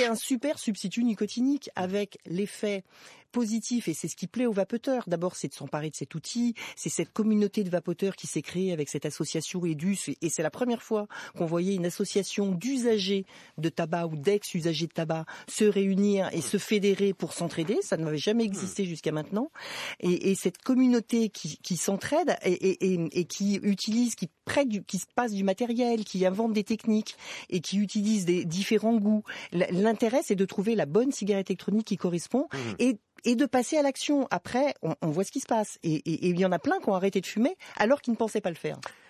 c'est un super substitut nicotinique avec l'effet positif, et c'est ce qui plaît aux vapoteurs. D'abord, c'est de s'emparer de cet outil, c'est cette communauté de vapoteurs qui s'est créée avec cette association EDUS, et c'est la première fois qu'on voyait une association d'usagers de tabac ou d'ex-usagers de tabac se réunir et se fédérer pour s'entraider. Ça n'avait jamais existé jusqu'à maintenant. Et cette communauté qui s'entraide et qui utilise, qui se passe du matériel, qui invente des techniques et qui utilise des différents goûts. L'intérêt, c'est de trouver la bonne cigarette électronique qui correspond et de passer à l'action. Après, on voit ce qui se passe. Et il y en a plein qui ont arrêté de fumer alors qu'ils ne pensaient pas le faire.